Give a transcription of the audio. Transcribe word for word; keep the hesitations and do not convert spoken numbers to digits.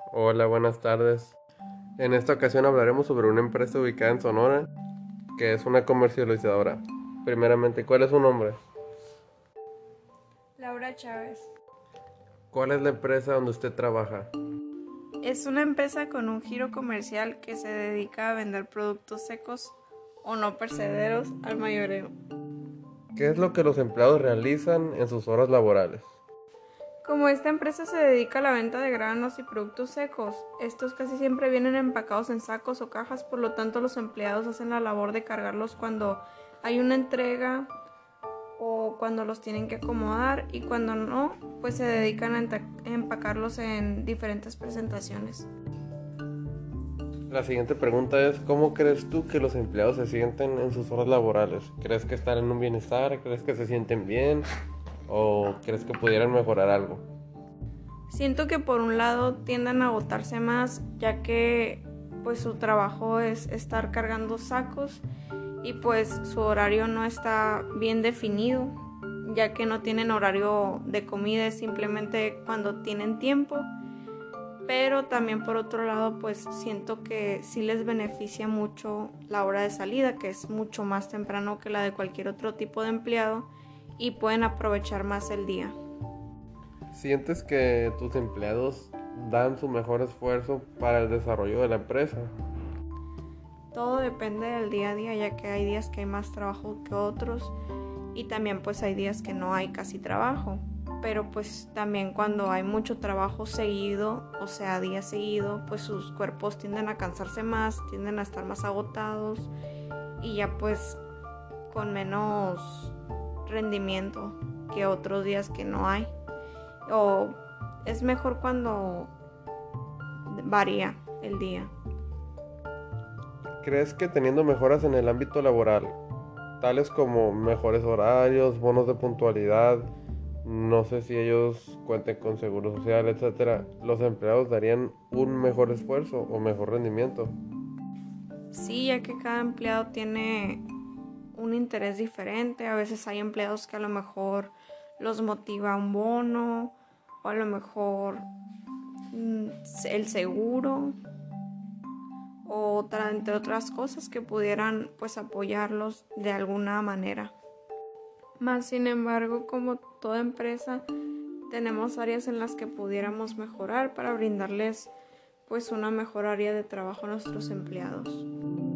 Hola, buenas tardes. En esta ocasión hablaremos sobre una empresa ubicada en Sonora, que es una comercializadora. Primeramente, ¿cuál es su nombre? Laura Chávez. ¿Cuál es la empresa donde usted trabaja? Es una empresa con un giro comercial que se dedica a vender productos secos o no perecederos al mayoreo. ¿Qué es lo que los empleados realizan en sus horas laborales? Como esta empresa se dedica a la venta de granos y productos secos, estos casi siempre vienen empacados en sacos o cajas, por lo tanto los empleados hacen la labor de cargarlos cuando hay una entrega o cuando los tienen que acomodar, y cuando no, pues se dedican a empacarlos en diferentes presentaciones. La siguiente pregunta es, ¿cómo crees tú que los empleados se sienten en sus horas laborales? ¿Crees que están en un bienestar? ¿Crees que se sienten bien? ¿O crees que pudieran mejorar algo? Siento que por un lado tienden a agotarse más, ya que pues su trabajo es estar cargando sacos y pues su horario no está bien definido, ya que no tienen horario de comida, es simplemente cuando tienen tiempo. Pero también por otro lado pues siento que sí les beneficia mucho la hora de salida, que es mucho más temprano que la de cualquier otro tipo de empleado, y pueden aprovechar más el día. ¿Sientes que tus empleados dan su mejor esfuerzo para el desarrollo de la empresa? Todo depende del día a día, ya que hay días que hay más trabajo que otros, y también pues hay días que no hay casi trabajo. Pero pues también cuando hay mucho trabajo seguido, o sea, día seguido, pues sus cuerpos tienden a cansarse más, tienden a estar más agotados y ya pues con menos rendimiento que otros días que no hay. O es mejor cuando varía el día. ¿Crees que teniendo mejoras en el ámbito laboral, tales como mejores horarios, bonos de puntualidad, no sé si ellos cuenten con seguro social, etcétera, los empleados darían un mejor esfuerzo o mejor rendimiento? Sí, ya que cada empleado tiene un interés diferente. A veces hay empleados que a lo mejor los motiva un bono, o a lo mejor mm, el seguro, o otra, entre otras cosas que pudieran pues apoyarlos de alguna manera. Más sin embargo, como toda empresa, tenemos áreas en las que pudiéramos mejorar para brindarles pues una mejor área de trabajo a nuestros empleados.